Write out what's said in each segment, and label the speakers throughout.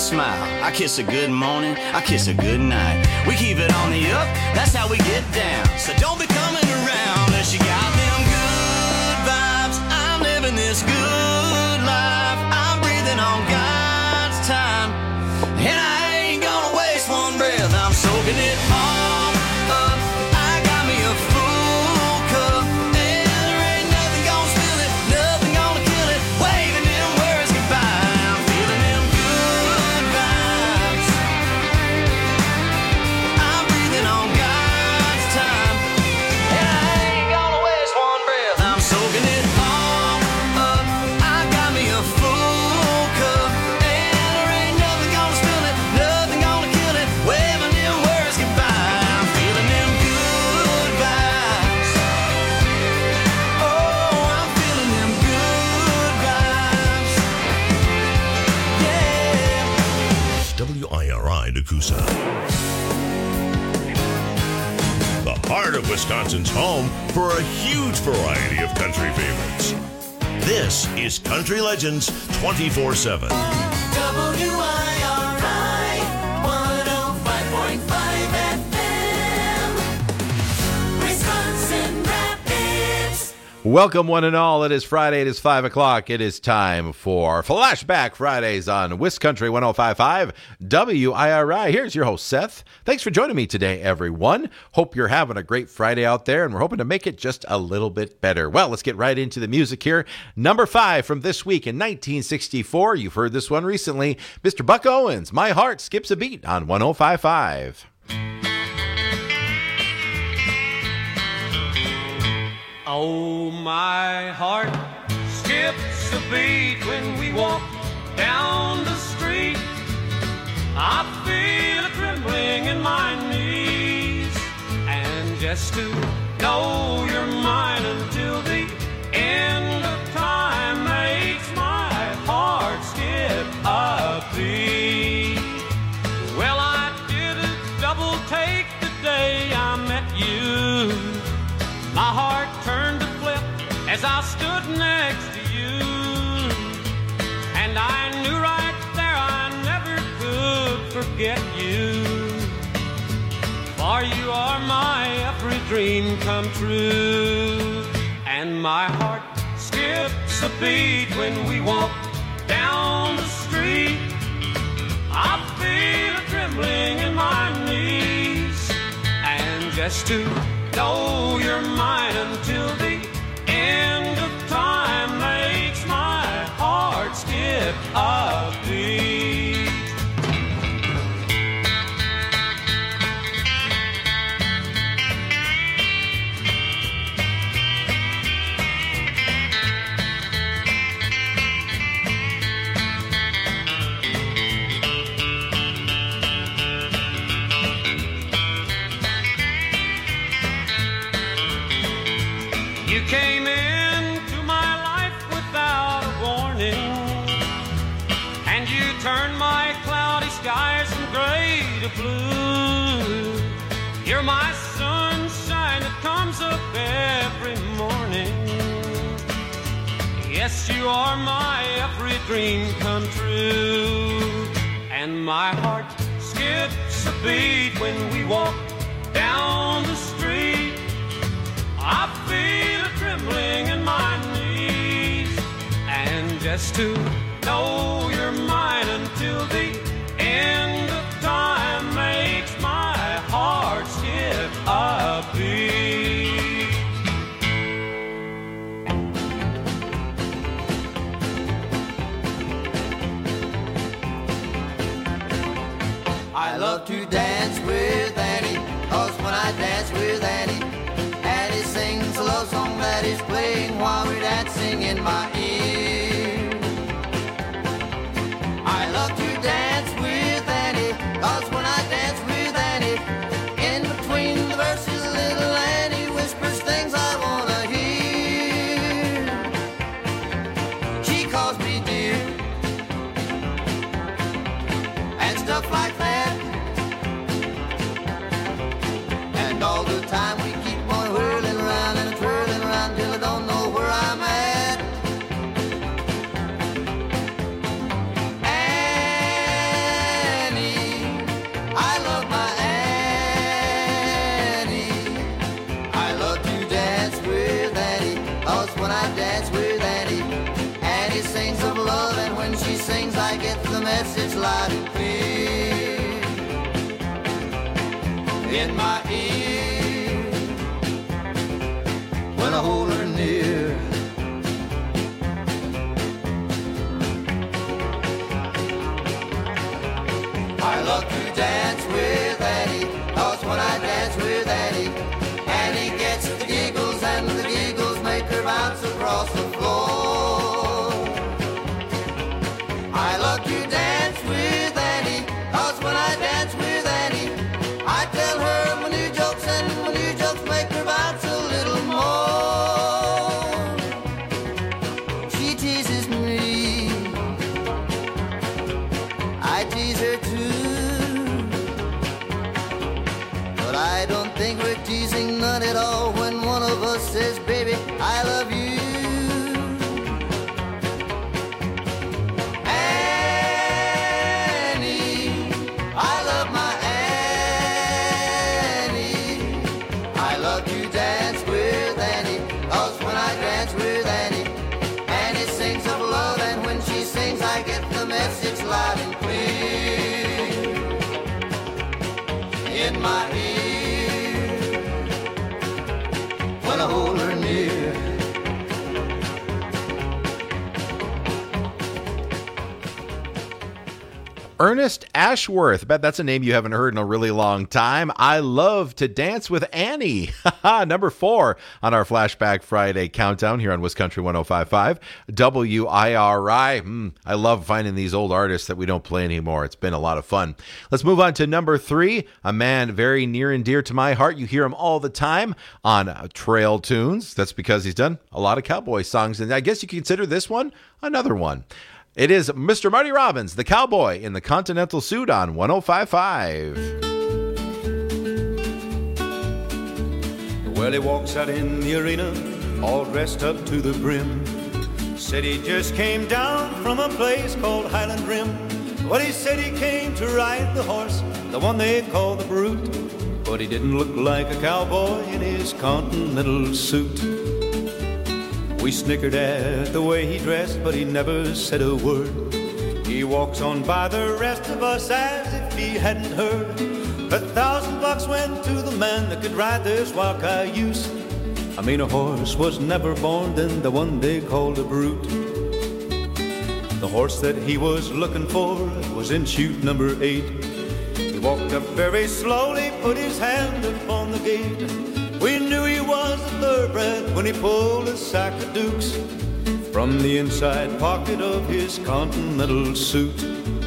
Speaker 1: smile. I kiss her good morning, I kiss her good night. We keep it on the up, that's how we get down. So don't be coming around unless you got them good vibes. I'm living this good life. I'm breathing on God's time. And I ain't gonna waste one breath. I'm soaking it all up. I got me a full cup. And there ain't nothing gonna spill it, nothing gonna kill it. Waving them words goodbye. I'm feeling them good vibes. I'm breathing on God's time. And I ain't gonna waste one breath. I'm soaking it all up. I got me a full cup. And there ain't nothing gonna spill it, nothing gonna kill it. Waving them words goodbye. I'm feeling them good vibes. Oh, I'm feeling them good vibes. Yeah.
Speaker 2: WIRI Nakusa. The heart of Wisconsin's home for a huge variety of country favorites. This is Country Legends 24/7.
Speaker 3: WIRI 105.5 FM, Wisconsin Rapids.
Speaker 4: Welcome, one and all. It is Friday. It is 5 o'clock. It is time for Flashback Fridays on Wiscountry 105.5 WIRI. Here's your host, Seth. Thanks for joining me today, everyone. Hope you're having a great Friday out there, and we're hoping to make it just a little bit better. Well, let's get right into the music here. Number 5 from this week in 1964. You've heard this one recently. Mr. Buck Owens, My Heart Skips a Beat on 105.5.
Speaker 5: Oh, my heart skips a beat when we walk down the street. I feel a trembling in my knees. And just to know you're mine until the end of time makes my heart skip a beat. Well, I did a double take the day I met you. My heart turned to flip as I stood next to you. And I knew right there I never could forget you. For you are my every dream come true. And my heart skips a beat when we walk down the street. I feel a trembling in my knees. And just to know you're mine until the end of time makes my heart skip a beat. You came into my life without a warning, and you turned my cloudy skies from gray to blue. You're my sunshine that comes up every morning. Yes, you are my every dream come true. And my heart skips a beat when we walk down the street. I feel a trembling in my knees. And just to know you're mine until the end of time makes my heart skip a beat.
Speaker 6: I love to dance with Annie, 'cause when I dance with Annie, Annie sings a love song that is playing while we're dancing in my ear. I love to dance with Annie, 'cause when I dance with Annie, in between the verses little Annie whispers things I wanna hear. She calls me dear, and stuff like that. And all the time we keep on whirling around and twirling around till I don't know where I'm at. loud and clear in my ear when I hold her near. I love to dance with Annie, 'cause when I dance with Annie, Annie gets the giggles, and the giggles make her bounce across the floor. I love to dance with Annie, 'cause when I dance with Annie, I tell her my new jokes, and my new jokes make her bounce a little more. She teases me, I tease her too, but I don't think we're teasing none at all when one of us says, baby, I love you. Annie, I love my Annie. I love to dance with Annie, 'cause when I dance with Annie, Annie sings of love, and when she sings I get the message loud and clear in my ear when I hold her near.
Speaker 4: Ernest Ashworth. Bet that's a name you haven't heard in a really long time. I love to dance with Annie. Number 4 on our Flashback Friday countdown here on Wisconsin 105.5 WIRI. I love finding these old artists that we don't play anymore. It's been a lot of fun. Let's move on to number 3, a man very near and dear to my heart. You hear him all the time on Trail Tunes. That's because he's done a lot of cowboy songs, and I guess you could consider this one another one. It is Mr. Marty Robbins, the cowboy in the Continental suit on 105.5.
Speaker 7: Well, he walks out in the arena, all dressed up to the brim. Said he just came down from a place called Highland Rim. Well, he said he came to ride the horse, the one they call the Brute. But he didn't look like a cowboy in his Continental suit. We snickered at the way he dressed, but he never said a word. He walks on by the rest of us as if he hadn't heard. $1,000 went to the man that could ride this wild cayuse. I mean, a horse was never born than the one they called a Brute. The horse that he was looking for was in chute number 8. He walked up very slowly, put his hand upon the gate. We knew he was a thoroughbred when he pulled a sack of dukes from the inside pocket of his Continental suit.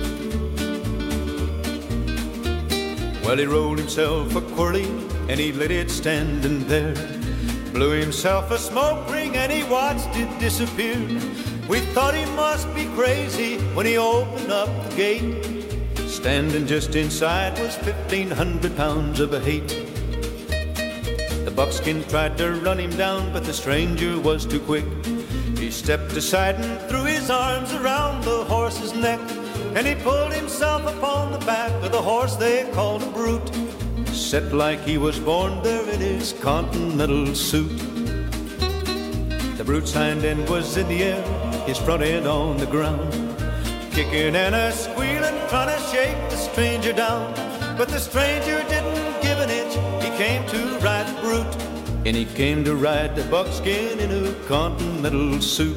Speaker 7: Well, he rolled himself a quirly and he lit it standing there. Blew himself a smoke ring and he watched it disappear. We thought he must be crazy when he opened up the gate. Standing just inside was 1,500 pounds of hate. The buckskin tried to run him down, but the stranger was too quick. He stepped aside and threw his arms around the horse's neck, and he pulled himself upon the back of the horse they called a Brute, set like he was born there in his Continental suit. The Brute's hind end was in the air, his front end on the ground, kicking and a squealing, trying to shake the stranger down. But the stranger didn't give an inch. He came to ride the Brute, and he came to ride the buckskin in a Continental suit.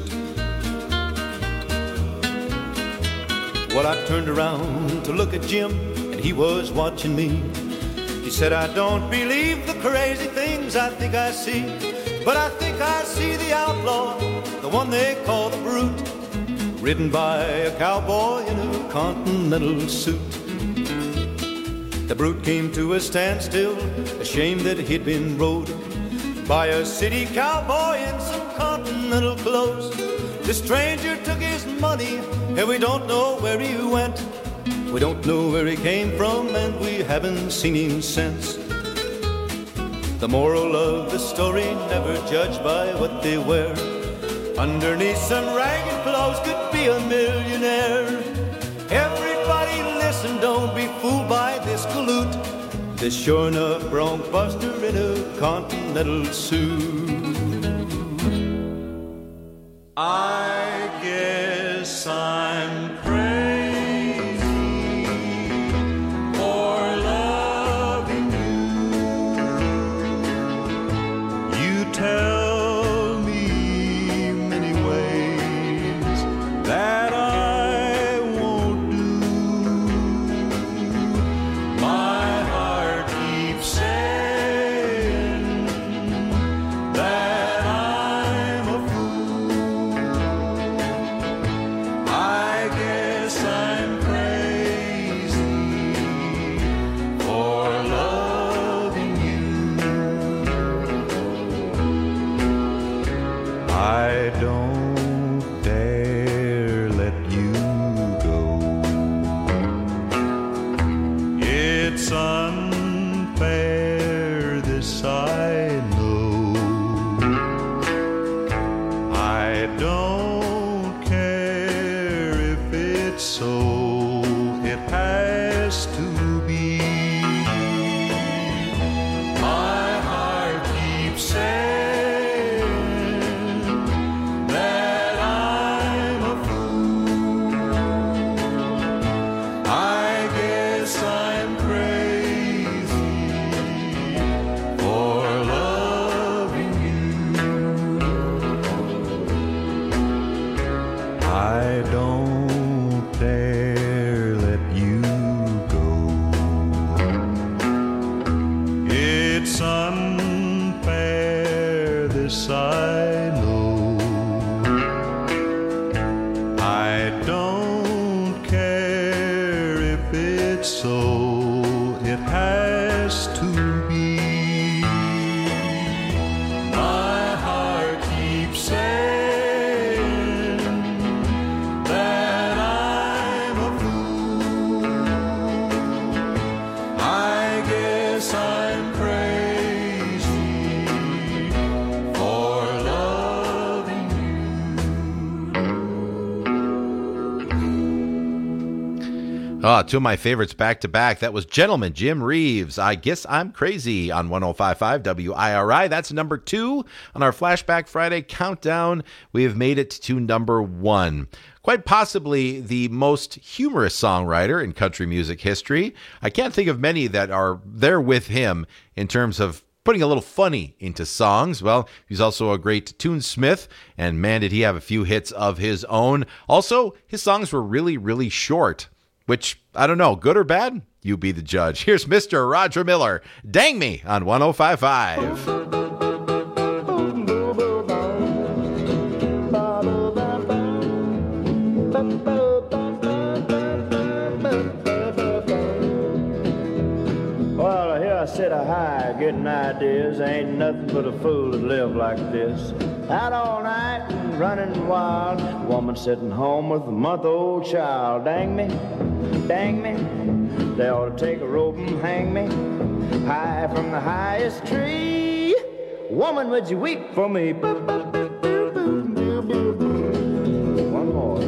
Speaker 7: Well, I turned around to look at Jim, and he was watching me. He said, I don't believe the crazy things I think I see, but I think I see the outlaw, the one they call the Brute, ridden by a cowboy in a Continental suit. The Brute came to a standstill, ashamed that he'd been rode by a city cowboy in some Continental clothes. The stranger took his money, and we don't know where he went. We don't know where he came from, and we haven't seen him since. The moral of the story, never judge by what they wear. Underneath some ragged clothes could be a millionaire. Everybody listen, don't be fooled by this galoot, this sure enough bronc buster in a Continental suit. I guess I'm crazy. don't dare let you go. It's unfair, this I know. I don't care if it's so. It has to be. My heart keeps saying that I'm a fool. I guess I'm crazy for loving you. I don't dare let you go. It's unfair, this I know. I don't care if it's so. It has to be. My heart keeps saying that I'm a fool. I guess I'm crazy for loving
Speaker 4: Ah, two of my favorites back to back. That was Gentleman Jim Reeves. I Guess I'm Crazy on 105.5 WIRI. That's number 2 on our Flashback Friday countdown. We have made it to number 1. Quite possibly the most humorous songwriter in country music history. I can't think of many that are there with him in terms of putting a little funny into songs. Well, he's also a great tunesmith, and man, did he have a few hits of his own. Also, his songs were really, really short, which, I don't know, good or bad? You be the judge. Here's Mr. Roger Miller, Dang Me on 105.5.
Speaker 8: Well, here I sit a high, getting ideas. Ain't nothing but a fool to live like this. Out all night and running wild. Woman sitting home with a month-old child. Dang me, dang me. They ought to take a rope and hang me high from the highest tree. Woman, would you weep for me? One more.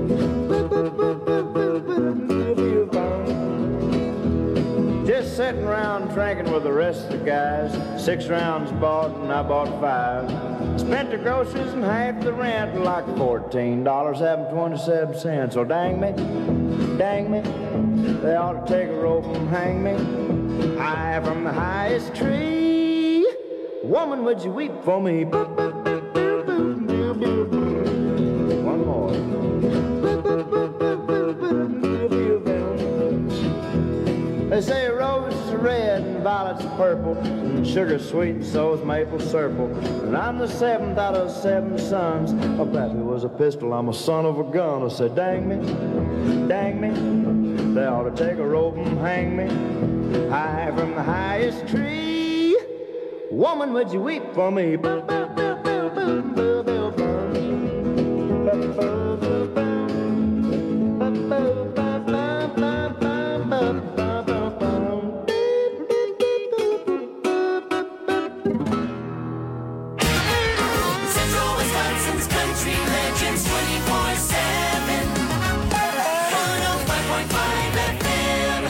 Speaker 8: Just sitting around drinking with the rest of the guys. 6 rounds bought and I bought 5. Spent the groceries and half the rent, like $14 having 27 cents. So dang me, dang me. They ought to take a rope and hang me high from the highest tree. Woman, would you weep for me? One more. They say roses are red and violets are purple, and sugar's sweet and so's maple syrup. And I'm the 7th out of 7 sons. Oh, pappy was a pistol, I'm a son of a gun. I said, dang me, dang me. They ought to take a rope and hang me high from the highest tree. Woman, would you weep for me?
Speaker 3: Central Wisconsin's country legends 24/7. 105.5 FM.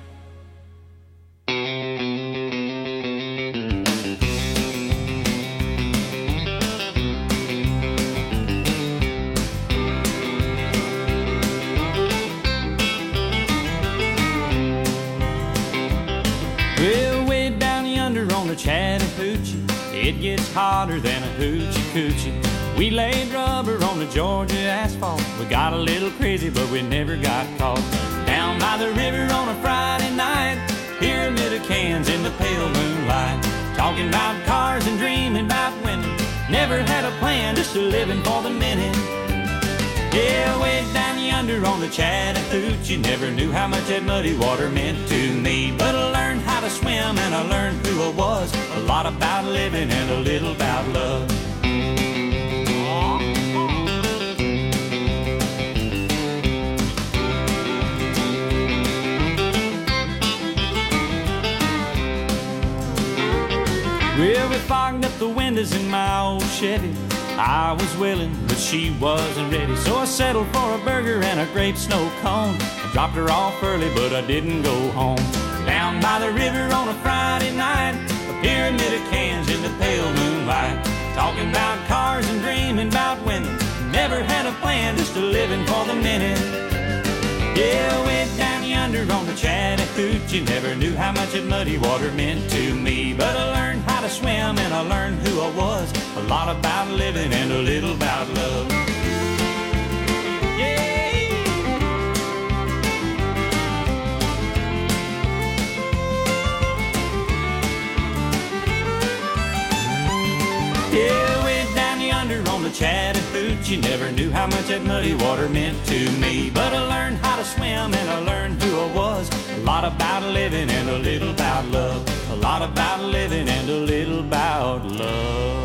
Speaker 5: Well, way down yonder on the Chattahoochee, it gets hotter than a hoochie coochie. We laid rubber on the Georgia asphalt. We got a little crazy, but we never got caught. Down by the river on a Friday night, pyramid of cans in the pale moonlight. Talking about cars and dreaming about winning. Never had a plan, just a living for the minute. Yeah, way down yonder on the Chattahoochee, never knew how much that muddy water meant to me. But I learned how to swim and I learned who I was. A lot about living and a little about love.
Speaker 9: Well, we fogged up the windows in my old Chevy. I was willing, but she wasn't ready. So I settled for a burger and a grape snow cone. I dropped her off early, but I didn't go home. Down by the river on a Friday night, a pyramid of cans in the pale moonlight. Talking about cars and dreaming about women. Never had a plan, just a living for the minute. Yeah, way down yonder on the Chattahoochee, never knew how much that muddy water meant to me. But I learned how to swim and I learned who I was. A lot about living and a little about love. Yeah. Yeah, way down yonder on the Chattahoochee, never knew how much that muddy water meant to me. But I learned how to swim and I learned who I was. A lot about living and a little about love. A lot about living and a little about love.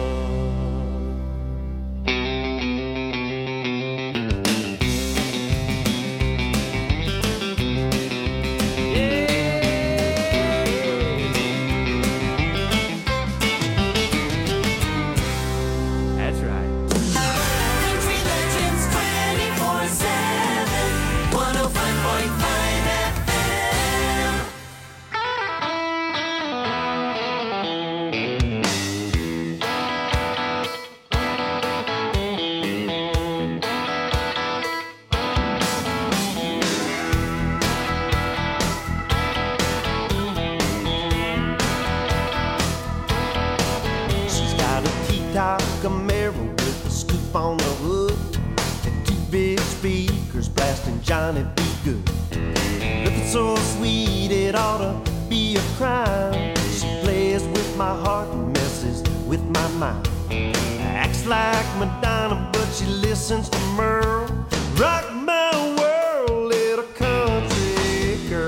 Speaker 3: Country Legends 24/7, 105.5 FM.
Speaker 6: She's got a T-top Camaro with a scoop on the hood and two big speakers blasting Johnny B. Good. Looking so sweet it ought to be a crime. She plays with my heart and messes with my mind. Acts like Madonna, but she listens to Merle. Rock my world, little country girl.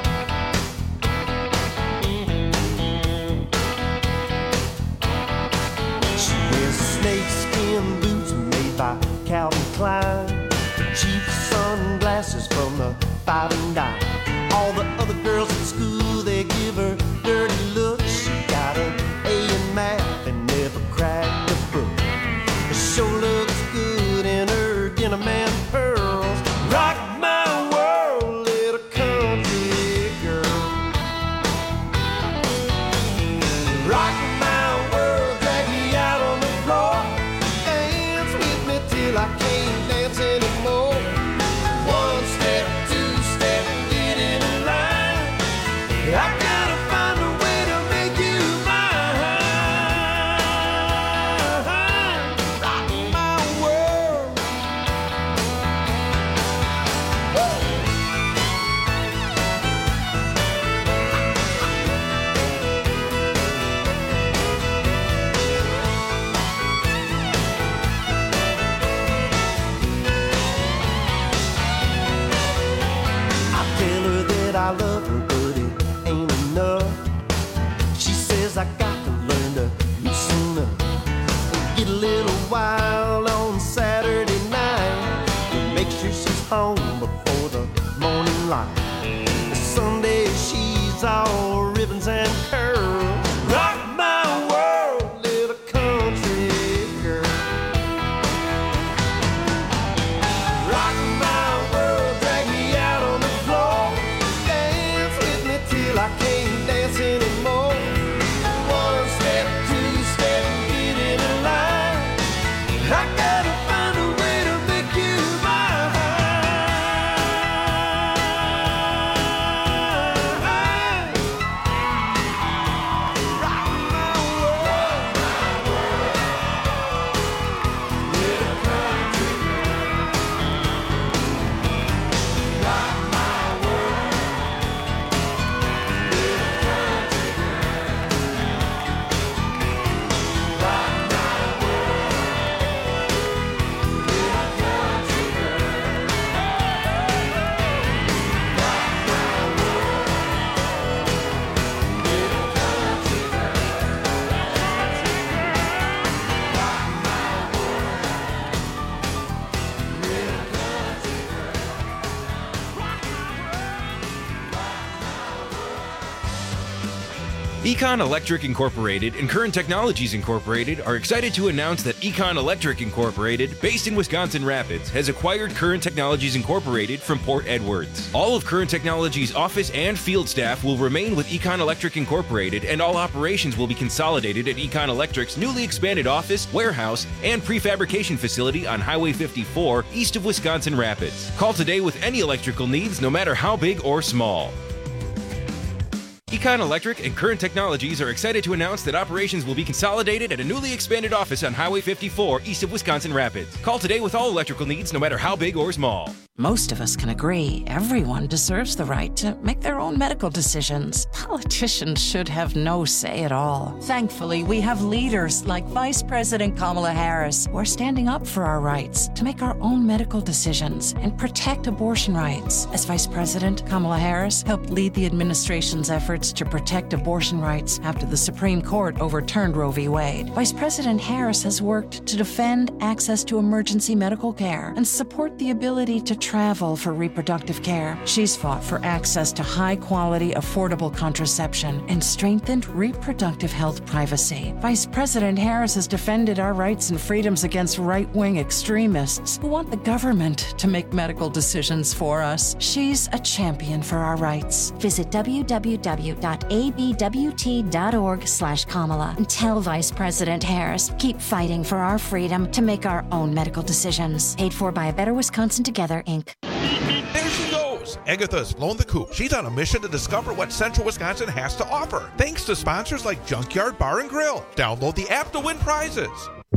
Speaker 6: She wears snakeskin boots made by Calvin Klein, cheap sunglasses from the Five and Dime. All the other girls at school, they give her dirty looks. She got an A in math and never cracked a book. She sure looks good in her denim and pearls. Rock my world, little country girl. Rock my world, drag me out on the floor. Dance with me till I can't dance anymore. One step, two step,
Speaker 10: Econ Electric Incorporated and Current Technologies Incorporated are excited to announce that Econ Electric Incorporated, based in Wisconsin Rapids, has acquired Current Technologies Incorporated from Port Edwards. All of Current Technologies' office and field staff will remain with Econ Electric Incorporated, and all operations will be consolidated at Econ Electric's newly expanded office, warehouse, and prefabrication facility on Highway 54 east of Wisconsin Rapids. Call today with any electrical needs, no matter how big or small. Econ Electric and Current Technologies are excited to announce that operations will be consolidated at a newly expanded office on Highway 54 east of Wisconsin Rapids. Call today with all electrical needs, no matter how big or small.
Speaker 11: Most of us can agree everyone deserves the right to make their own medical decisions. Politicians should have no say at all. Thankfully, we have leaders like Vice President Kamala Harris who are standing up for our rights to make our own medical decisions and protect abortion rights. As Vice President, Kamala Harris helped lead the administration's efforts to protect abortion rights after the Supreme Court overturned Roe v. Wade. Vice President Harris has worked to defend access to emergency medical care and support the ability to travel for reproductive care. She's fought for access to high-quality, affordable contraception and strengthened reproductive health privacy. Vice President Harris has defended our rights and freedoms against right-wing extremists who want the government to make medical decisions for us. She's a champion for our rights.
Speaker 12: Visit www.abwt.org/Kamala and tell Vice President Harris, keep fighting for our freedom to make our own medical decisions. Paid for by A Better Wisconsin Together, Inc.
Speaker 13: There she goes. Agatha's blown the coop. She's on a mission to discover what Central Wisconsin has to offer. Thanks to sponsors like Junkyard Bar and Grill. Download the app to win prizes.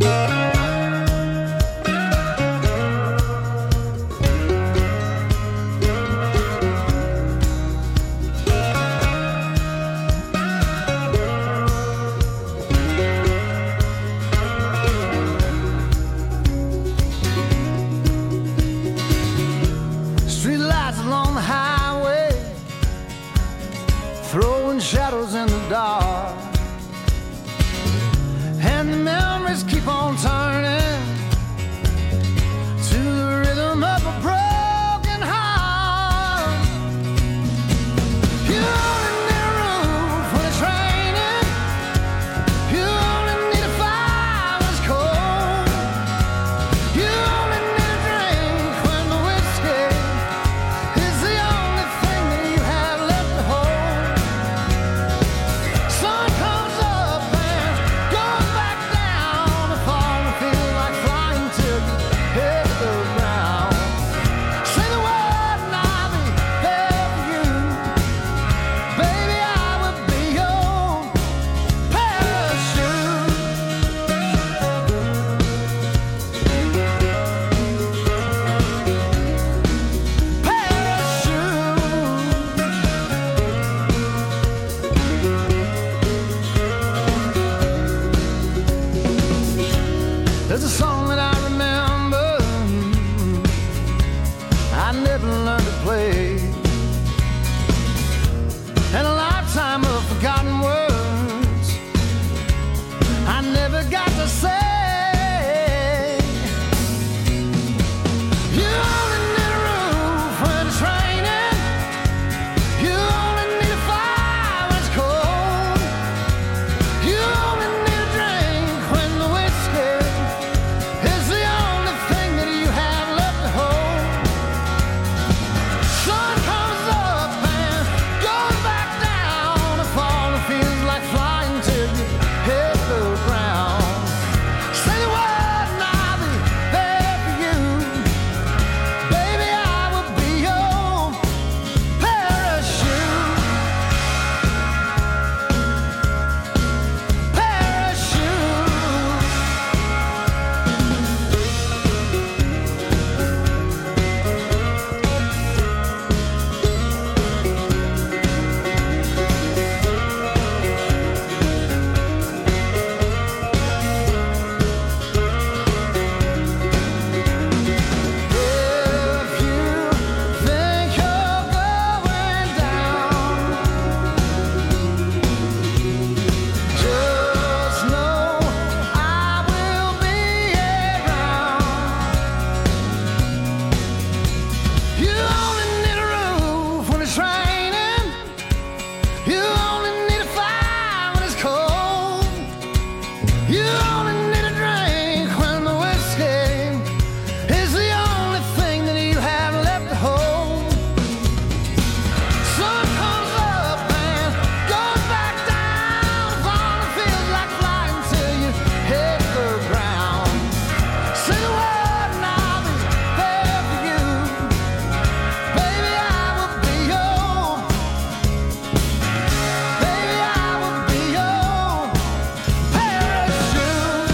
Speaker 6: Shadows in the dark, and the memories keep on turning to the rhythm of a broken heart. You only need a roof when it's raining. You only need a fire when it's cold. You only need a drink when the whiskey is the only thing that you have left to hold. Sun comes up and goes back down. The fall feels like flying till you hit the ground. Say the word and I'll be there for you. Baby, I will be your parachute. There's a song that I remember I never learned to play, and a lifetime of forgotten words I never got to say. You only need a roof when it's raining. You only need a fire when it's cold. You only need a drink when the whiskey You only need a drink when the whiskey is the only thing that you have left to hold. Sun comes up and goes back down. All it feels like flying till you hit the ground. Say the word and I'll be there for you. Baby, I will be your. Baby, I will be your parachute.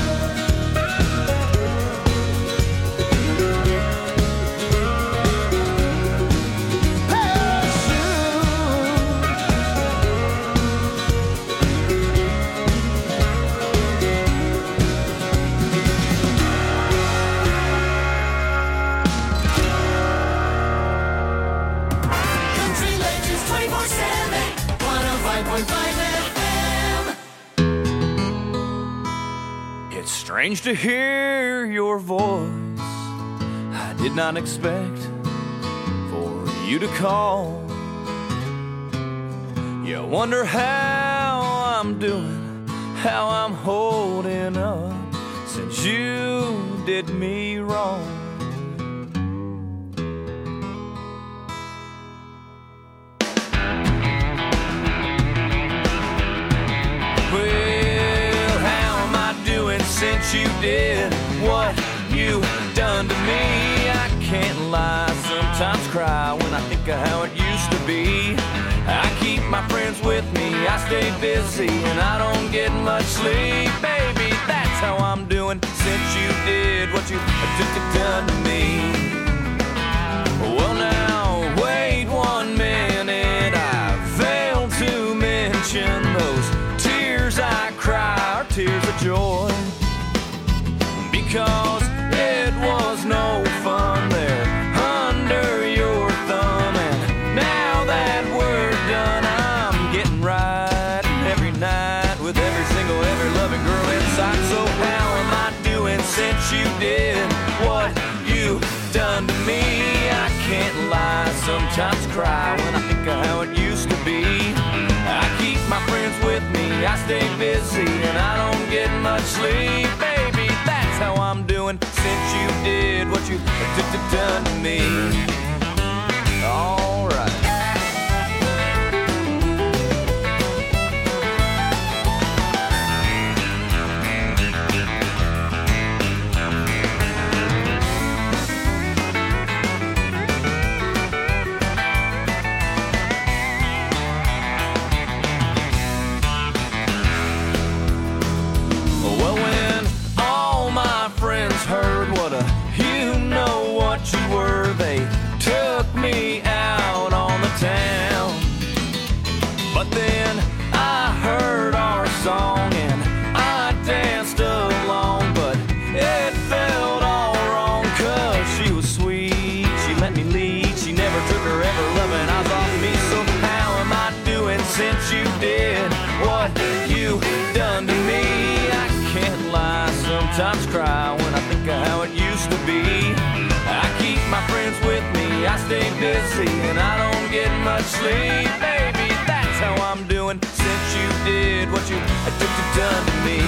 Speaker 3: Country Legends 24/7, 105.5 FM.
Speaker 9: It's strange to hear your voice. I did not expect for you to call. You wonder how I'm doing, how I'm holding up since you did me wrong. Well, how am I doing since you did what you done to me? I can't lie, sometimes cry when I think of how it used to be. I keep my friends with me, I stay busy, and I don't get much sleep. Baby, that's how I'm doing since you did what you done to me. Well, now, wait 1 minute, I failed to mention those tears I cry are tears of joy, because it was no fun there under your thumb. And now that we're done, I'm getting right every night with every single, every loving girl inside. So how am I doing since you did what you done to me? I can't lie, sometimes cry when I think of how it used to be. I keep my friends with me, I stay busy, and I don't get much sleep. Baby, that's how I'm doing since you did what you done to me. All right. Well, when all my friends heard what a you know what you were, they took me out on the town. But then I heard our song and I danced along, but it felt all wrong, 'cause she was sweet, she let me lead, she never took her ever loving eyes off me. So how am I doing since you did what you done to me? I can't lie, sometimes cry when I think of how it used to be. I keep my friends with me, I stay busy, and I don't get much sleep. Baby, that's how I'm doing since you did what you done to me.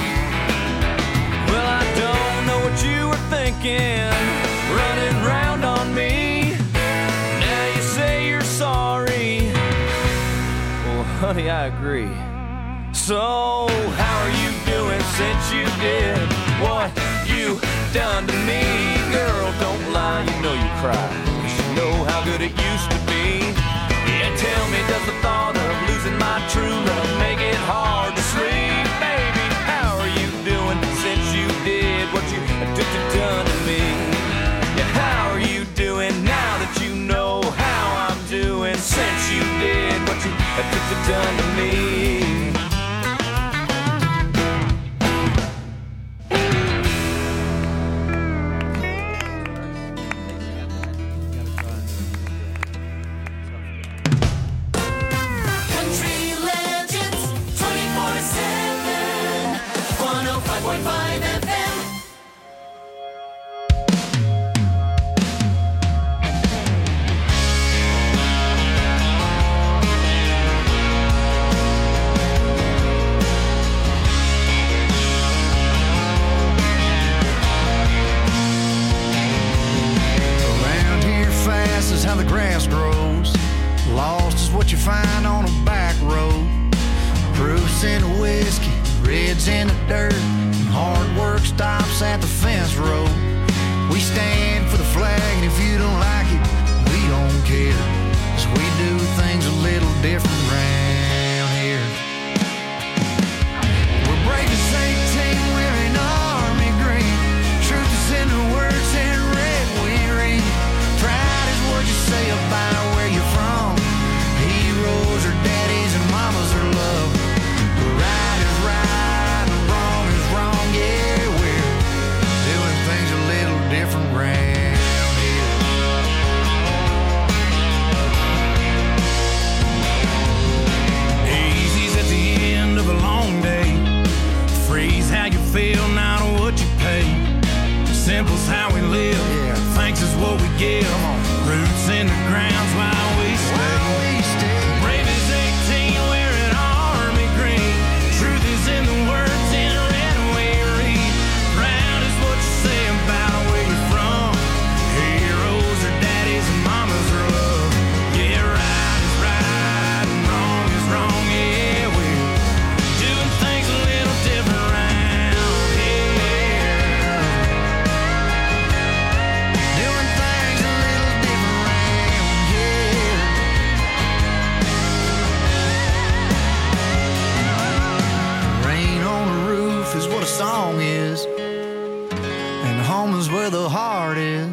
Speaker 9: Well, I don't know what you were thinking, running round on me. Now you say you're sorry. Well, honey, I agree. So, how are you doing since you did what you done to me? Girl, don't lie, you know you cry, 'cause you know how good it used to be. Yeah, tell me, does the thought of losing my true love make it hard to sleep? Baby, how are you doing since you did what you done to me? Yeah, how are you doing now that you know how I'm doing since you did what you done to me?
Speaker 3: Country Legends 24/7, 105.5 FM.
Speaker 6: dirt, and hard work stops at the fence row. We stand for the flag, and if you don't like it, we don't care, 'cause we do things a little different round here. We're brave as 18, wearing army green. Truth is in the words in red we read. Pride is what you say about where you're from. Heroes are daddies and mamas are love. Right is right and wrong is wrong, yeah, we're doing things a little different round here. Easy's at the end of a long day. Freeze how you feel, not what you pay. Simple's how we live, thanks is what we give. Roots in the ground's why we stay. Brave as 18, wearing army green. Truth is in the words in red we read. Proud is what you say about where you're from. Heroes are daddies and mamas are love. Yeah, right is right and wrong is wrong. Yeah, we're doing things a little different round here. Doing things a little different round here. Rain on the roof is what a song is, and home is where the heart is.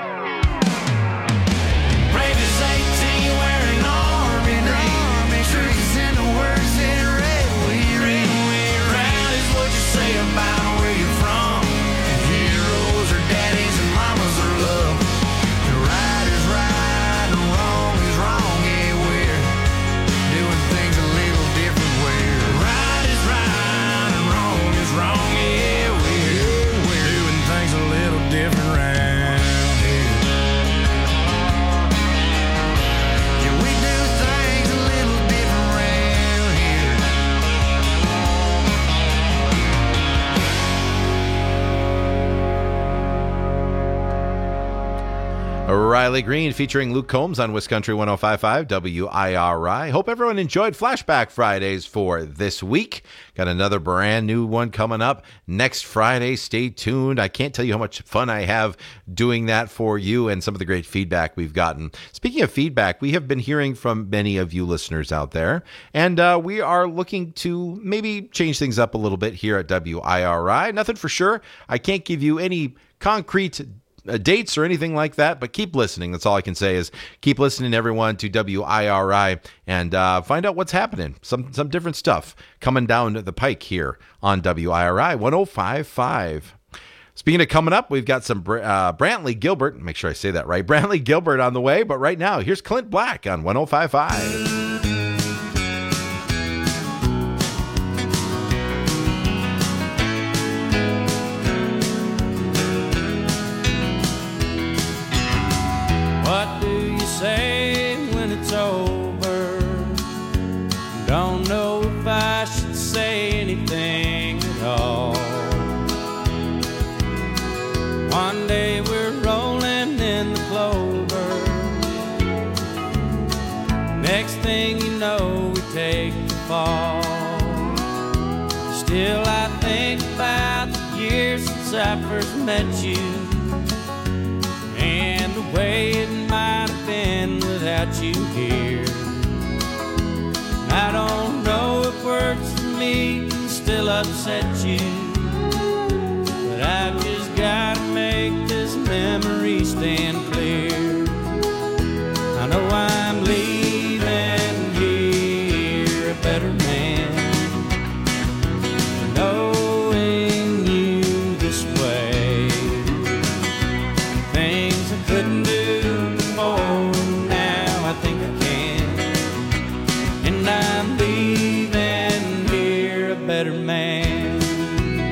Speaker 6: Brave as 18, wearing army green. Truth is in the words in red we read. Proud is what you say about where you're from. Heroes are daddies and mamas are love. Right is right and wrong is wrong. Yeah, we're doing things a little different. Right is right and wrong is wrong. Yeah, we're doing things a little different round here. Yeah, we do things a little different round here.
Speaker 4: Riley Green featuring Luke Combs on Wiscountry 105.5 WIRI. Hope everyone enjoyed Flashback Fridays for this week. Got another brand new one coming up next Friday. Stay tuned. I can't tell you how much fun I have doing that for you and some of the great feedback we've gotten. Speaking of feedback, we have been hearing from many of you listeners out there, and we are looking to maybe change things up a little bit here at WIRI. Nothing for sure. I can't give you any concrete dates or anything like that, but keep listening. That's all I can say is keep listening, everyone, to WIRI and find out what's happening. Some different stuff coming down the pike here on WIRI 105.5. Speaking of coming up, we've got some Brantley Gilbert. Make sure I say that right. Brantley Gilbert on the way, but right now, here's Clint Black on 105.5.
Speaker 9: What do you say when it's over? Don't know if I should say anything at all. One day we're rolling in the clover. Next thing you know, we take the fall. Still I think about the years since I first met you, and the way it might have been without you here. I don't know if words for me can still upset you, but I've just gotta make this memory stand clear. I know I'm leaving here a better man, knowing you this way. Things I couldn't do before, now I think I can. And I'm leaving here a better man.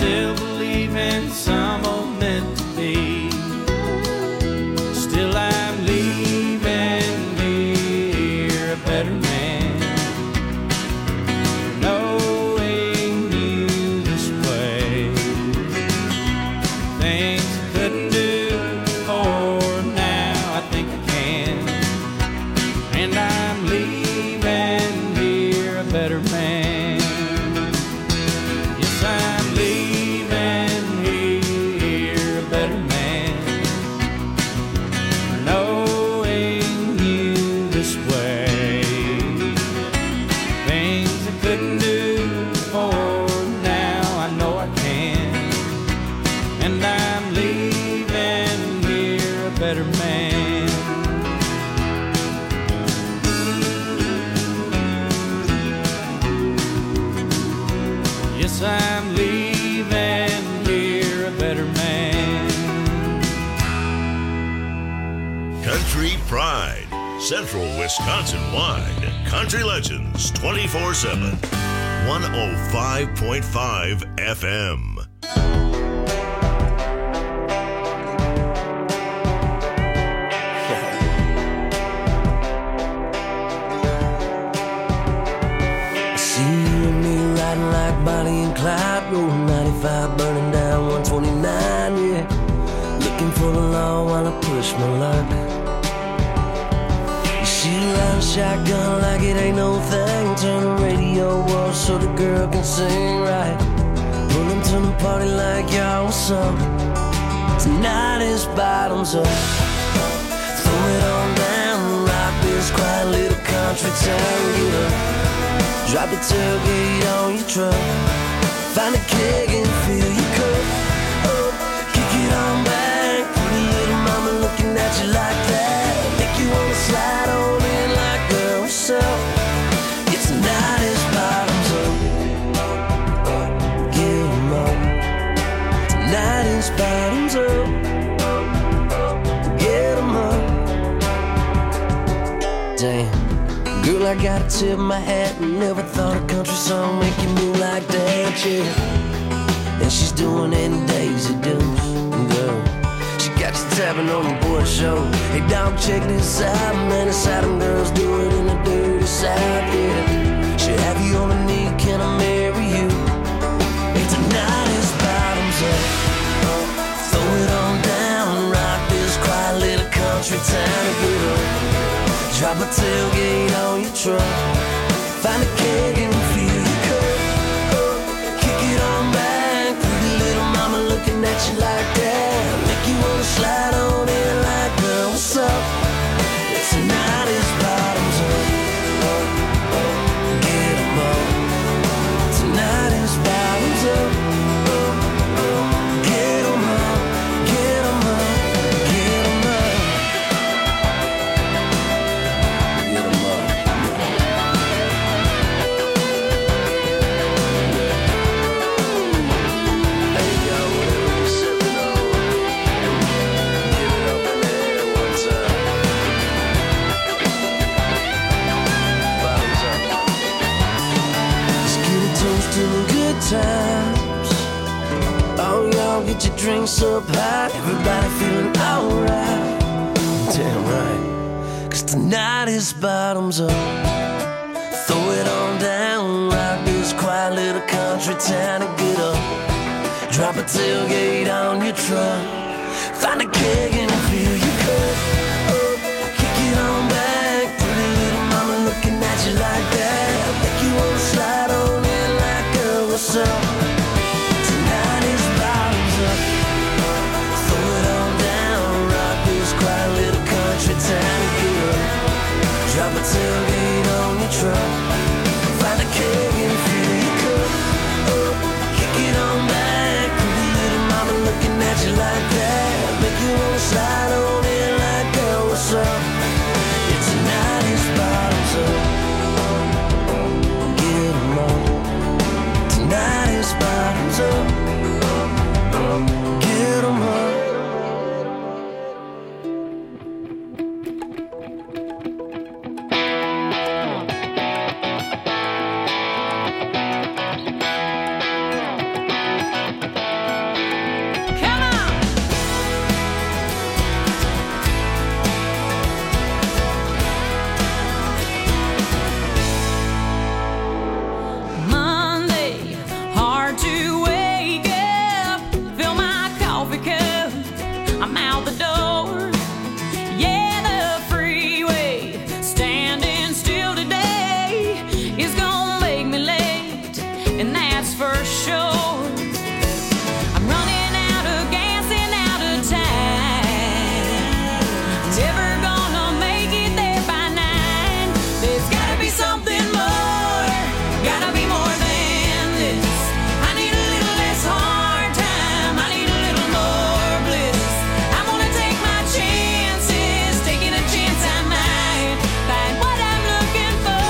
Speaker 9: still believe in some old meant to be. Still I'm leaving here a better man, knowing you this way. Things I couldn't do before, now I think I can. And I'm leaving here a better man. Yes, I'm leaving here a better man, knowing you this way. Things I couldn't do before, now I know I can. And I'm leaving here a better man. Yes, I'm leaving here a better man.
Speaker 2: Country Pride, Central Wisconsin wide. Country Legends 24/7. 105.5 FM.
Speaker 14: See you and me riding like Bonnie and Clyde, rolling 95, burning down 129, yeah. Looking for the law while I push my luck. You see you riding shotgun like it ain't no thing. Turn the radio off so the girl can sing right. Pulling to the party like y'all what's up. Tonight is bottoms up. Throw it on down, rock this quiet little country town, get up. Drop the tailgate on your truck. Find a keg and fill your cup. Oh, kick it on back. Pretty little mama looking at you like that. Make you wanna slide on in like, girl, what's up? It's tonight is bottoms up. Get 'em up. Tonight is bottoms up. Get 'em up. Damn. Girl, I gotta tip my hat and never thought a country song make you move like that, yeah. And she's doing it in Daisy Dukes, girl. She got you tapping on the board show. Hey, dog, check this out, man. It's how them girls do it in the dirty South, yeah. Should have you on a knee, can I marry you? Hey, tonight is bottoms up. Throw it on down, rock this quiet little country town to get up. Drop a tailgate on your truck. Find a keg and fill your cup. Kick it on back. Pretty little mama looking at you like that. Make you wanna slide on in like, girl, what's up? Tonight is bottoms up. Get 'em up. Tonight is bottoms up. Get 'em up. Get 'em up. Get 'em up. Get 'em up. Hey, yo, whatever you sipping on, give it up in the air one time. Bottoms up. Let's get a toast to the good times. Oh, y'all get your drinks up high. Everybody feeling alright. Damn right. 'Cause tonight is bottoms up. Throw it on down, rock this quiet little country town and get up. Drop a tailgate on your truck. Find a keg and fill your cup. Oh, kick it on back. Pretty little mama looking at you like that. Make you wanna slide on in like, girl, what's up? Tonight is bottoms up. Throw it on down, rock this quiet little country town and get up. Drop a tailgate on your truck. Find a keg and fill your cup. Oh, kick it on back. Pretty little mama looking at you like that. Make you wanna slide on in like, girl, what's up? Yeah, tonight is bottoms up. Get 'em up. Tonight is bottoms up. Get 'em up.
Speaker 15: for sure. I'm running out of gas and out of time. Never gonna make it there by 9. There's gotta be something more. Gotta be more than this. I need a little less hard time. I need a little more bliss. I'm gonna take my chances, taking a chance I might find what I'm looking for.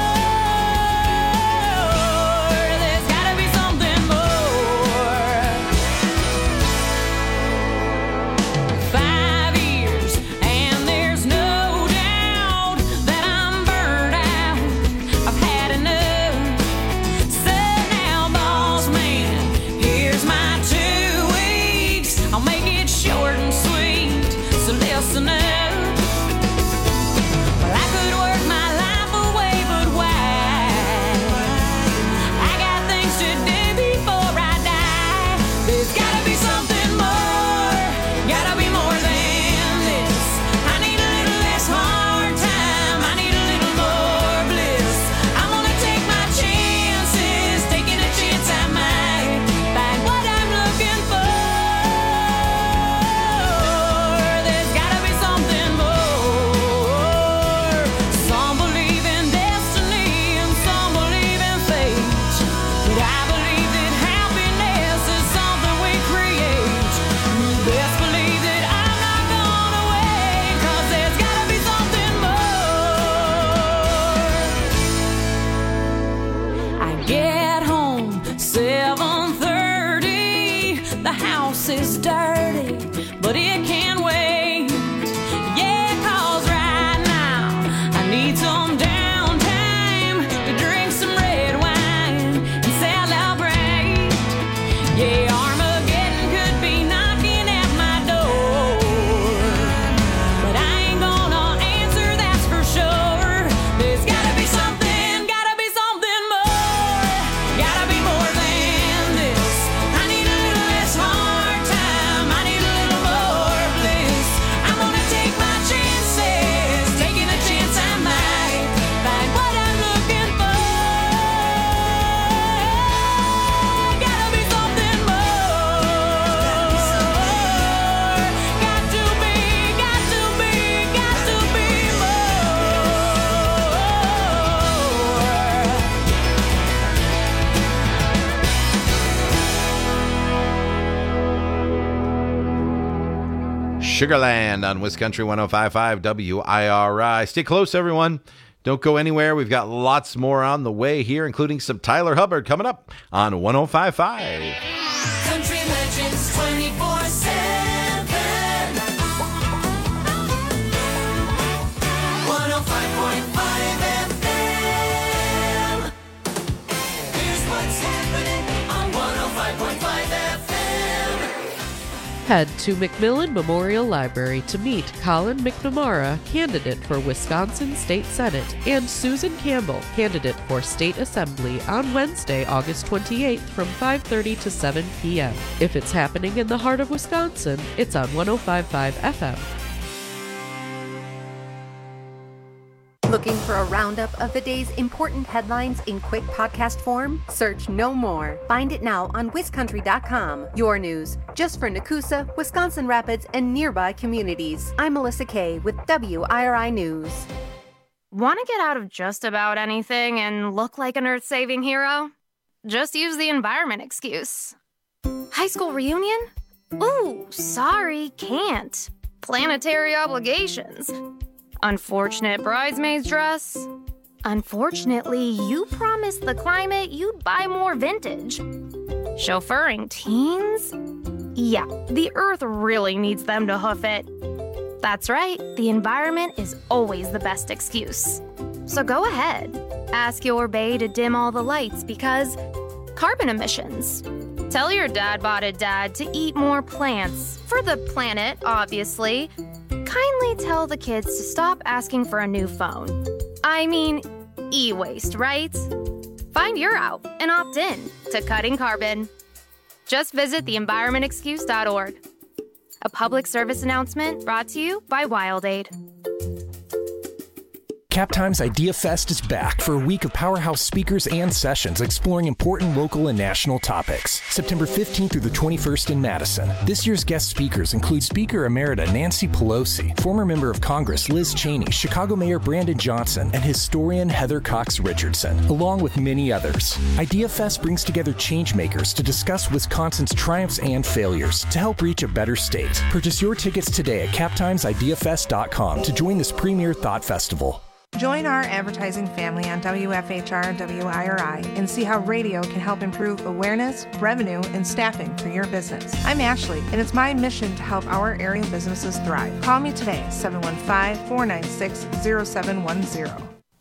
Speaker 15: There's gotta be something more. 5 years, and there's no doubt that I'm burned out. I've had enough. So now, boss man, here's my 2 weeks. I'll make it short and sweet, so listen up. Well, I could work my life away, but why? I got things to do before I die. There's gotta be something more. Gotta be more than this. I need a little less hard time. I need a little more bliss. I'm gonna take my chances, taking a chance I might find what I'm looking for. There's gotta be something more. Some believe in destiny and some believe in fate. But I believe that happiness is something we create. You best believe that I'm not gonna wait, 'cause there's gotta be something more. I get home 7:30. The house is dirty, but it can wait. Yeah, 'cause right now I need some downtime to drink some red wine and celebrate. Yeah, Armageddon could be knocking at my door, but I ain't gonna answer, that's for sure. There's gotta be something more. Gotta be more than this. I need a little less hard time. I need a little more bliss. I'm gonna take my chances, taking a chance I might find what I'm looking for. Gotta be something more. Got to be more.
Speaker 4: Sugarland on Wiscountry 105.5 WIRI. Stay close, everyone. Don't go anywhere. We've got lots more on the way here, including some Tyler Hubbard coming up on 105.5.
Speaker 3: Country legends 24/7. 105.5 FM. Here's what's happening on 105.5 FM.
Speaker 16: Head to McMillan Memorial Library to meet Colin McNamara, candidate for Wisconsin State Senate, and Susan Campbell, candidate for State Assembly, on Wednesday, August 28th from 5:30 to 7 p.m. If it's happening in the heart of Wisconsin, it's on 105.5 FM.
Speaker 17: Looking for a roundup of the day's important headlines in quick podcast form? Search No More. Find it now on WisCountry.com. Your news, just for Nakusa, Wisconsin Rapids, and nearby communities. I'm Melissa Kay with WIRI News.
Speaker 18: Want to get out of just about anything and look like an earth-saving hero? Just use the environment excuse. High school reunion? Ooh, sorry, can't. Planetary obligations. Unfortunate bridesmaid's dress. Unfortunately, you promised the climate you'd buy more vintage. Chauffeuring teens? Yeah, the earth really needs them to hoof it. That's right, the environment is always the best excuse. So go ahead, ask your bae to dim all the lights because carbon emissions. Tell your dad-botted dad to eat more plants, for the planet, obviously. Kindly tell the kids to stop asking for a new phone. I mean, e-waste, right? Find your out and opt in to cutting carbon. Just visit theenvironmentexcuse.org. A public service announcement brought to you by WildAid.
Speaker 19: Cap Times Idea Fest is back for a week of powerhouse speakers and sessions exploring important local and national topics. September 15th through the 21st in Madison. This year's guest speakers include Speaker Emerita Nancy Pelosi, former member of Congress Liz Cheney, Chicago Mayor Brandon Johnson, and historian Heather Cox Richardson, along with many others. Idea Fest brings together changemakers to discuss Wisconsin's triumphs and failures to help reach a better state. Purchase your tickets today at captimesideafest.com to join this premier thought festival.
Speaker 20: Join our advertising family on WFHR and WIRI and see how radio can help improve awareness, revenue, and staffing for your business. I'm Ashley, and it's my mission to help our area businesses thrive. Call me today, 715-496-0710.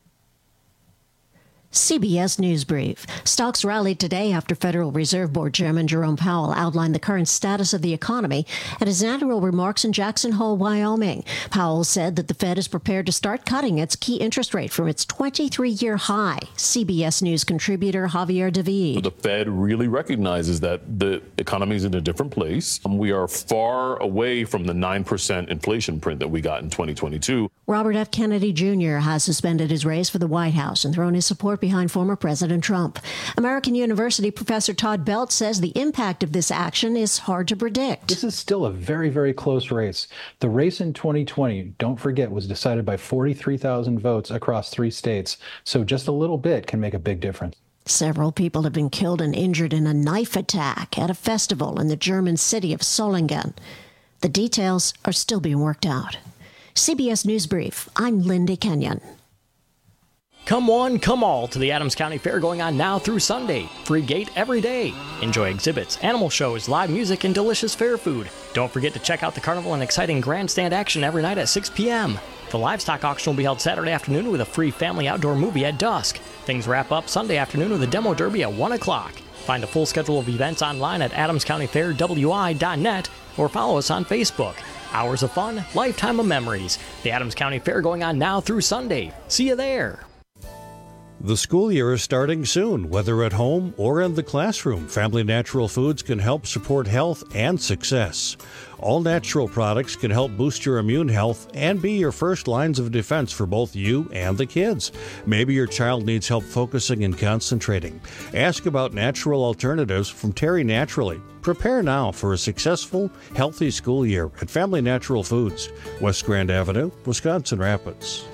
Speaker 21: CBS News Brief. Stocks rallied today after Federal Reserve Board Chairman Jerome Powell outlined the current status of the economy at his annual remarks in Jackson Hole, Wyoming. Powell said that the Fed is prepared to start cutting its key interest rate from its 23-year high. CBS News contributor Javier David.
Speaker 22: The Fed really recognizes that the economy is in a different place. We are far away from the 9% inflation print that we got in 2022.
Speaker 21: Robert F. Kennedy Jr. has suspended his race for the White House and thrown his support behind former President Trump. American University professor Todd Belt says the impact of this action is hard to predict.
Speaker 23: This is still a very, very close race. The race in 2020, don't forget, was decided by 43,000 votes across 3 states. So just a little bit can make a big difference.
Speaker 21: Several people have been killed and injured in a knife attack at a festival in the German city of Solingen. The details are still being worked out. CBS News Brief, I'm Linda Kenyon.
Speaker 24: Come one, come all to the Adams County Fair going on now through Sunday. Free gate every day. Enjoy exhibits, animal shows, live music, and delicious fair food. Don't forget to check out the carnival and exciting grandstand action every night at 6 p.m. The livestock auction will be held Saturday afternoon with a free family outdoor movie at dusk. Things wrap up Sunday afternoon with a demo derby at 1 o'clock. Find a full schedule of events online at adamscountyfairwi.net or follow us on Facebook. Hours of fun, lifetime of memories. The Adams County Fair going on now through Sunday. See you there.
Speaker 25: The school year is starting soon, whether at home or in the classroom. Family Natural Foods can help support health and success. All natural products can help boost your immune health and be your first lines of defense for both you and the kids. Maybe your child needs help focusing and concentrating. Ask about natural alternatives from Terry Naturally. Prepare now for a successful, healthy school year at Family Natural Foods, West Grand Avenue, Wisconsin Rapids.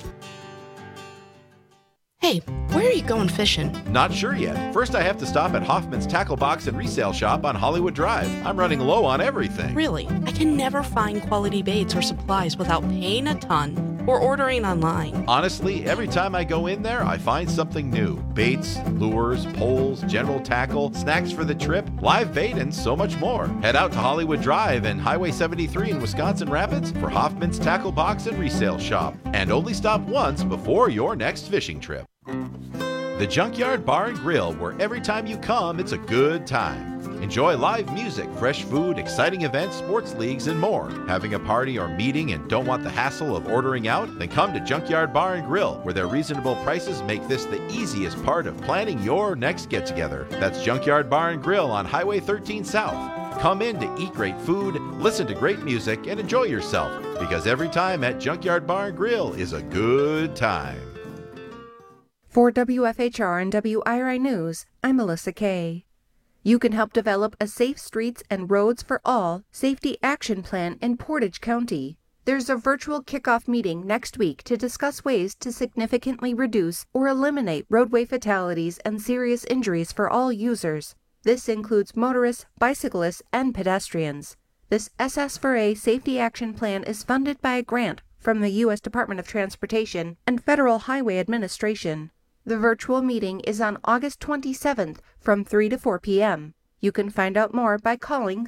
Speaker 26: Hey, where are you going fishing?
Speaker 4: Not sure yet. First, I have to stop at Hoffman's Tackle Box and Resale Shop on Hollywood Drive. I'm running low on everything.
Speaker 26: Really? I can never find quality baits or supplies without paying a ton or ordering online.
Speaker 4: Honestly, every time I go in there, I find something new. Baits, lures, poles, general tackle, snacks for the trip, live bait, and so much more. Head out to Hollywood Drive and Highway 73 in Wisconsin Rapids for Hoffman's Tackle Box and Resale Shop. And only stop once before your next fishing trip. The Junkyard Bar and Grill, where every time you come, it's a good time. Enjoy live music, fresh food, exciting events, sports leagues, and more. Having a party or meeting and don't want the hassle of ordering out? Then come to Junkyard Bar and Grill, where their reasonable prices make this the easiest part of planning your next get-together. That's Junkyard Bar and Grill on Highway 13 South. Come in to eat great food, listen to great music, and enjoy yourself, because every time at Junkyard Bar and Grill is a good time.
Speaker 17: For WFHR and WIRI News, I'm Melissa Kay. You can help develop a Safe Streets and Roads for All Safety Action Plan in Portage County. There's a virtual kickoff meeting next week to discuss ways to significantly reduce or eliminate roadway fatalities and serious injuries for all users. This includes motorists, bicyclists, and pedestrians. This SS4A Safety Action Plan is funded by a grant from the U.S. Department of Transportation and Federal Highway Administration. The virtual meeting is on August 27th from 3 to 4 p.m. You can find out more by calling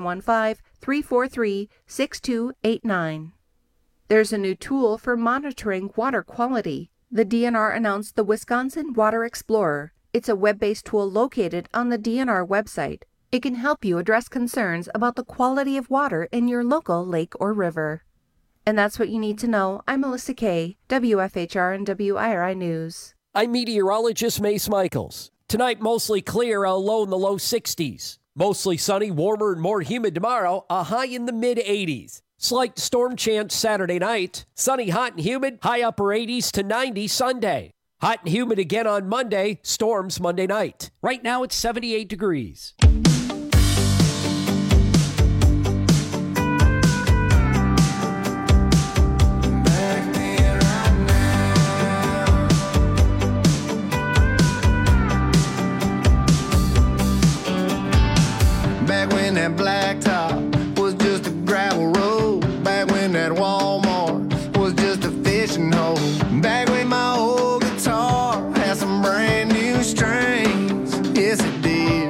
Speaker 17: 715-343-6289. There's a new tool for monitoring water quality. The DNR announced the Wisconsin Water Explorer. It's a web-based tool located on the DNR website. It can help you address concerns about the quality of water in your local lake or river. And that's what you need to know. I'm Melissa Kay, WFHR and WIRI News.
Speaker 27: I'm meteorologist Mace Michaels. Tonight, mostly clear, a low in the low 60s. Mostly sunny, warmer and more humid tomorrow, a high in the mid-80s. Slight storm chance Saturday night. Sunny, hot, and humid. High upper 80s to 90 Sunday. Hot and humid again on Monday. Storms Monday night. Right now it's 78 degrees.
Speaker 6: Back when that blacktop was just a gravel road. Back when that Walmart was just a fishing hole. Back when my old guitar had some brand new strings. Yes, it did.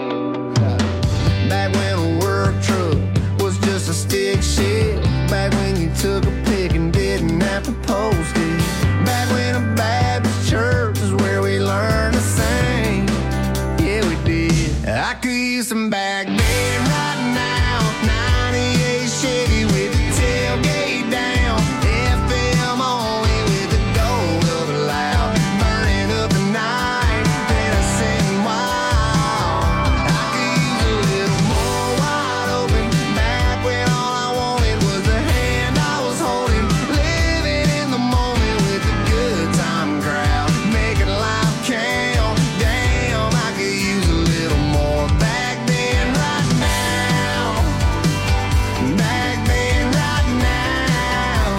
Speaker 6: Back when a work truck was just a stick shift. Back when you took a pick and didn't have to post it. Back when a Baptist church is where we learned to sing. Yeah, we did. I could use some back then right now. 98 Chevy with the tailgate down. FM only with the gold of a loud. Burning up the night, then I sitting wild. I could use a little more wide open. Back when all I wanted was the hand I was holding. Living in the moment with the good time crowd. Making life count. Damn, I could use a little more back then right now. Back then right now.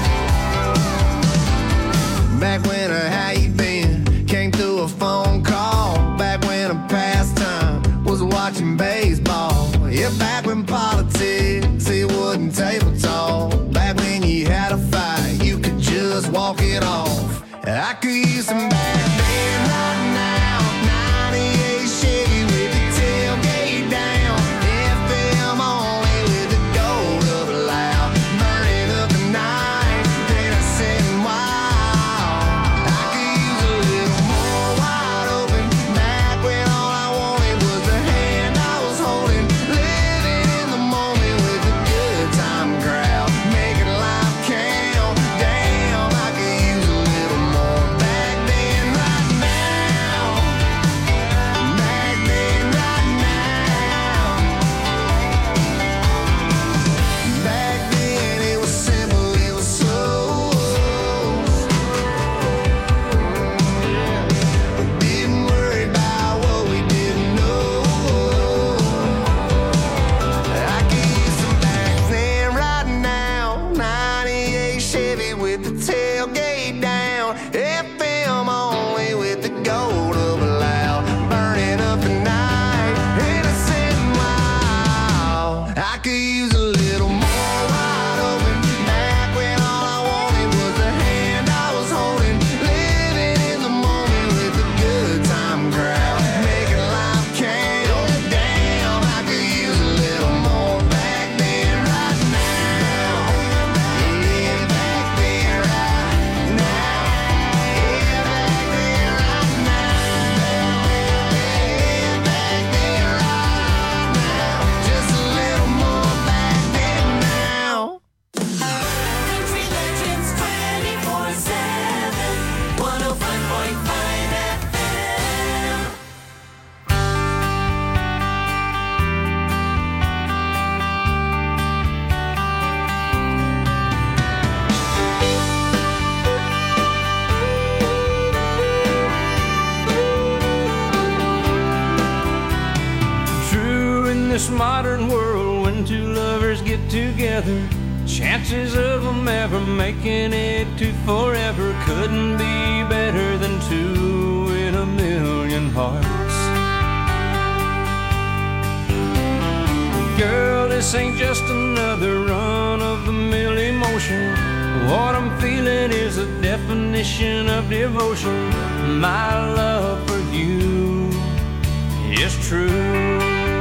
Speaker 6: Back when a how you been came through a phone call. Back when a pastime was watching baseball. Yeah, back when politics, it wasn't table talk. Back when you had a fight, you could just walk it off. I could use some back then right now. 98 Chevy with the tailgate down. FM only with the gold of a loud. Burning up the night, then I sitting wild. I could use a little more wide open. Back when all I wanted was the hand I was holding. Living in the moment with the good time crowd. Making life count. Damn, I could use a little more back then right now. Back then right now. Back then it was simple, it was slow. We didn't worry about what we didn't know. I could use some back then right now. 98 Chevy with the tailgate down. FM only with the gold of a loud. Burning up the night, innocent wild. I could use a little more wide open. Back when all I wanted was the hand I was holding. Living in the moment with the good time crowd. Making life count. Damn, I could use a little more back then right now. Yeah, back then right now. Yeah, back then right now. Yeah, back then right now. Just a little more back then now.
Speaker 3: Country Legends 24/7, 105.5 FM.
Speaker 9: True in this modern world, when two lovers get together, chances of them ever making it to forever couldn't be better than two in a million hearts. Girl, this ain't just another run-of-the-mill emotion. What I'm feeling is a definition of devotion. My love for you is true.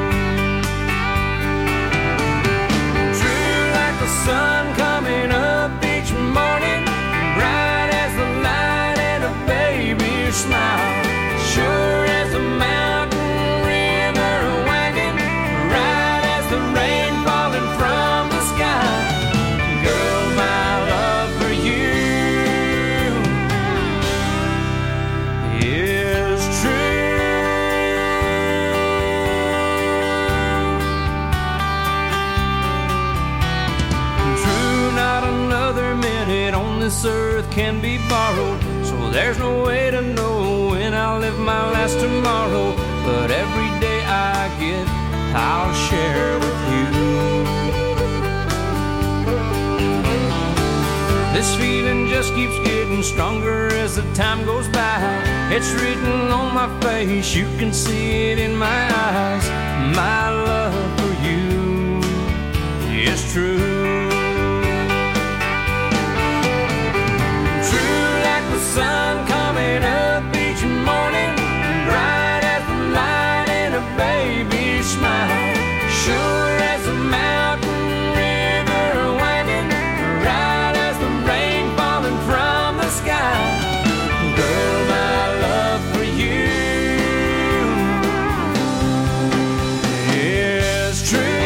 Speaker 9: True like the sun coming up each morning, bright as the light and a baby's smile. Sure as the mountain river wagging, right as the rain falling from the sky. Girl, my love for you is true.
Speaker 1: this earth can be borrowed, so there's no way to know when I'll live my last tomorrow. But every day I get, I'll share with you. This feeling just keeps getting stronger as the time goes by. It's written on my face, you can see it in my eyes. My love for you is true. True like the sun coming up each morning, bright as the light in a baby's smile. Sure as the mountain river winding, right as the rain falling from the sky. Girl, my love for you is true.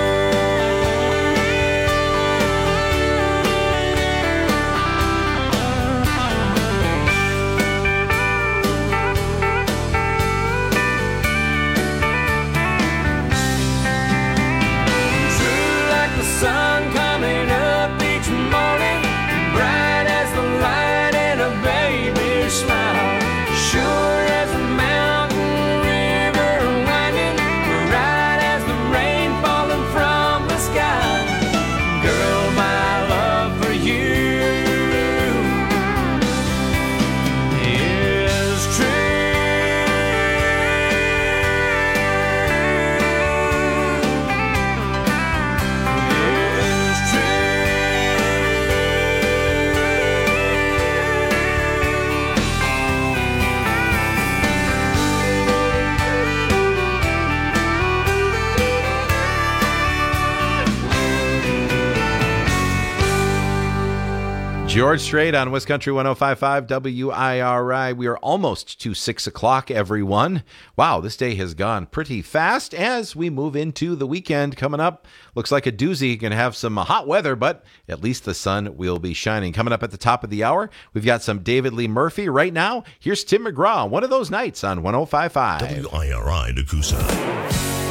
Speaker 1: Sun coming up each morning, bright as the light in a baby's smile. Sure as a mountain river winding, right as the rain falling from the sky. Girl, my love for you is true.
Speaker 4: George Strait on West Country 105.5 WIRI. We are almost to 6 o'clock, everyone. Wow, this day has gone pretty fast as we move into the weekend coming up. Looks like a doozy. Going to have some hot weather, but at least the sun will be shining. Coming up at the top of the hour, we've got some David Lee Murphy. Right now, here's Tim McGraw on One of Those Nights on 105.5
Speaker 2: WIRI Nakusa.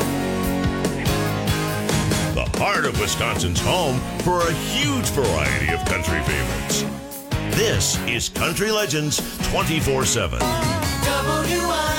Speaker 2: The heart of Wisconsin's home for a huge variety of country favorites. This is Country Legends 24/7.
Speaker 3: WIRI.